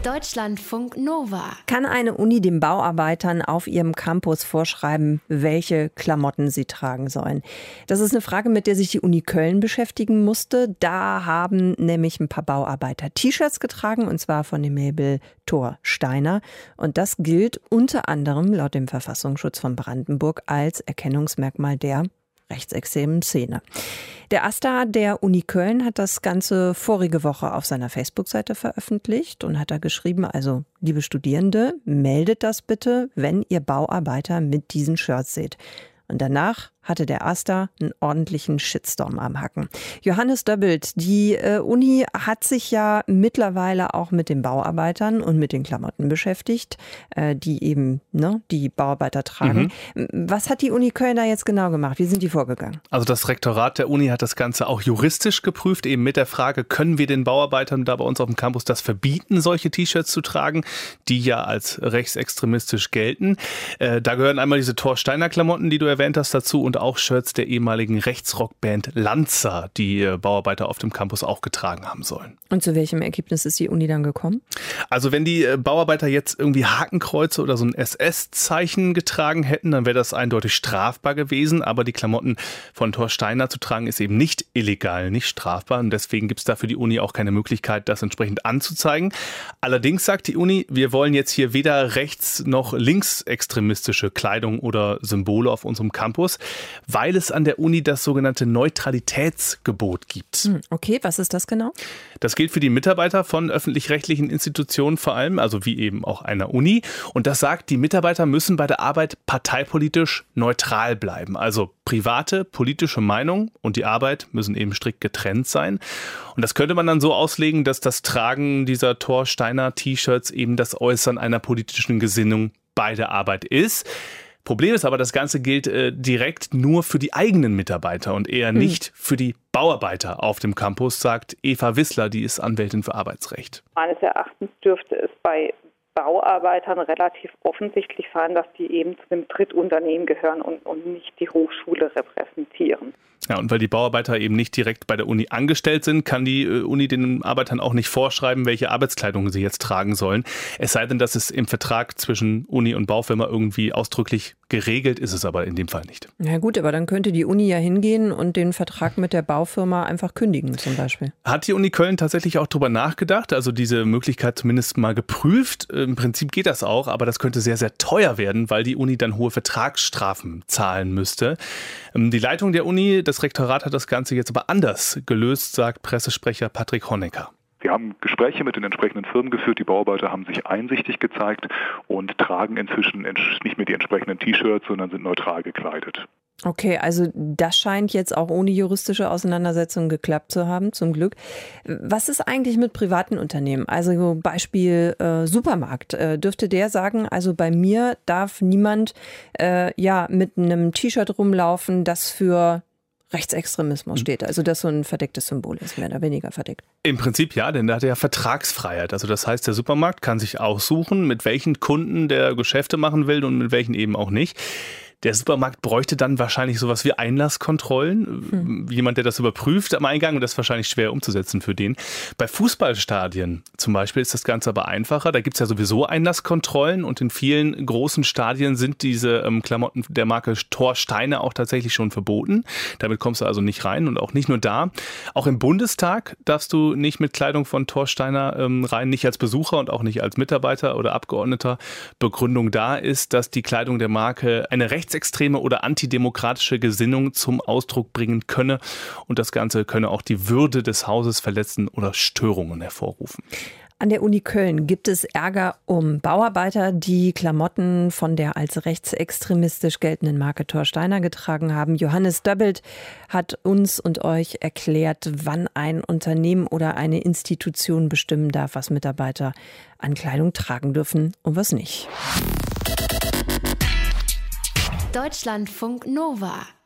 Deutschlandfunk Nova. Kann eine Uni den Bauarbeitern auf ihrem Campus vorschreiben, welche Klamotten sie tragen sollen? Das ist eine Frage, mit der sich die Uni Köln beschäftigen musste. Da haben nämlich ein paar Bauarbeiter T-Shirts getragen, und zwar von dem Label Thor Steiner. Und das gilt unter anderem laut dem Verfassungsschutz von Brandenburg als Erkennungsmerkmal der rechtsextremen Szene. Der AStA der Uni Köln hat das Ganze vorige Woche auf seiner Facebook-Seite veröffentlicht und hat da geschrieben, also liebe Studierende, meldet das bitte, wenn ihr Bauarbeiter mit diesen Shirts seht. Und danach hatte der AStA einen ordentlichen Shitstorm am Hacken. Johannes Döbbelt, die Uni hat sich ja mittlerweile auch mit den Bauarbeitern und mit den Klamotten beschäftigt, die eben die Bauarbeiter tragen. Was hat die Uni Köln da jetzt genau gemacht? Wie sind die vorgegangen? Also das Rektorat der Uni hat das Ganze auch juristisch geprüft, eben mit der Frage, können wir den Bauarbeitern da bei uns auf dem Campus das verbieten, solche T-Shirts zu tragen, die ja als rechtsextremistisch gelten. Da gehören einmal diese Thor Steiner Klamotten, die du erwähnt hast, dazu und auch Shirts der ehemaligen Rechtsrockband Lanza, die Bauarbeiter auf dem Campus auch getragen haben sollen. Und zu welchem Ergebnis ist die Uni dann gekommen? Also wenn die Bauarbeiter jetzt irgendwie Hakenkreuze oder so ein SS-Zeichen getragen hätten, dann wäre das eindeutig strafbar gewesen. Aber die Klamotten von Thor Steiner zu tragen ist eben nicht illegal, nicht strafbar. Und deswegen gibt es da für die Uni auch keine Möglichkeit, das entsprechend anzuzeigen. Allerdings sagt die Uni, wir wollen jetzt hier weder rechts- noch linksextremistische Kleidung oder Symbole auf unserem Campus, weil es an der Uni das sogenannte Neutralitätsgebot gibt. Okay, was ist das genau? Das gilt für die Mitarbeiter von öffentlich-rechtlichen Institutionen vor allem, also wie eben auch einer Uni. Und das sagt, die Mitarbeiter müssen bei der Arbeit parteipolitisch neutral bleiben. Also private, politische Meinung und die Arbeit müssen eben strikt getrennt sein. Und das könnte man dann so auslegen, dass das Tragen dieser Thor Steiner T-Shirts eben das Äußern einer politischen Gesinnung bei der Arbeit ist. Problem ist aber, das Ganze gilt direkt nur für die eigenen Mitarbeiter und eher nicht für die Bauarbeiter auf dem Campus, sagt Eva Wissler, die ist Anwältin für Arbeitsrecht. Meines Erachtens dürfte es bei Bauarbeitern relativ offensichtlich sein, dass die eben zu dem Drittunternehmen gehören und nicht die Hochschule repräsentieren. Ja, und weil die Bauarbeiter eben nicht direkt bei der Uni angestellt sind, kann die Uni den Arbeitern auch nicht vorschreiben, welche Arbeitskleidung sie jetzt tragen sollen. Es sei denn, dass es im Vertrag zwischen Uni und Baufirma irgendwie ausdrücklich geregelt ist, es aber in dem Fall nicht. Na gut, aber dann könnte die Uni ja hingehen und den Vertrag mit der Baufirma einfach kündigen zum Beispiel. Hat die Uni Köln tatsächlich auch drüber nachgedacht, also diese Möglichkeit zumindest mal geprüft. Im Prinzip geht das auch, aber das könnte sehr, sehr teuer werden, weil die Uni dann hohe Vertragsstrafen zahlen müsste. Die Leitung der Uni, das Rektorat hat das Ganze jetzt aber anders gelöst, sagt Pressesprecher Patrick Honecker. Wir haben Gespräche mit den entsprechenden Firmen geführt. Die Bauarbeiter haben sich einsichtig gezeigt und tragen inzwischen nicht mehr die entsprechenden T-Shirts, sondern sind neutral gekleidet. Okay, also das scheint jetzt auch ohne juristische Auseinandersetzung geklappt zu haben, zum Glück. Was ist eigentlich mit privaten Unternehmen? Also Beispiel Supermarkt. Dürfte der sagen, also bei mir darf niemand mit einem T-Shirt rumlaufen, das für Rechtsextremismus steht, also das so ein verdecktes Symbol ist, mehr oder weniger verdeckt. Im Prinzip ja, denn da hat er ja Vertragsfreiheit. Also das heißt, der Supermarkt kann sich aussuchen, mit welchen Kunden der Geschäfte machen will und mit welchen eben auch nicht. Der Supermarkt bräuchte dann wahrscheinlich sowas wie Einlasskontrollen. Jemand, der das überprüft am Eingang, und das ist wahrscheinlich schwer umzusetzen für den. Bei Fußballstadien zum Beispiel ist das Ganze aber einfacher. Da gibt es ja sowieso Einlasskontrollen und in vielen großen Stadien sind diese Klamotten der Marke Thor Steiner auch tatsächlich schon verboten. Damit kommst du also nicht rein und auch nicht nur da. Auch im Bundestag darfst du nicht mit Kleidung von Thor Steiner rein, nicht als Besucher und auch nicht als Mitarbeiter oder Abgeordneter. Begründung da ist, dass die Kleidung der Marke eine rechtsextreme oder antidemokratische Gesinnung zum Ausdruck bringen könne und das Ganze könne auch die Würde des Hauses verletzen oder Störungen hervorrufen. An der Uni Köln gibt es Ärger um Bauarbeiter, die Klamotten von der als rechtsextremistisch geltenden Marke Thor Steiner getragen haben. Johannes Döbbelt hat uns und euch erklärt, wann ein Unternehmen oder eine Institution bestimmen darf, was Mitarbeiter an Kleidung tragen dürfen und was nicht. Deutschlandfunk Nova.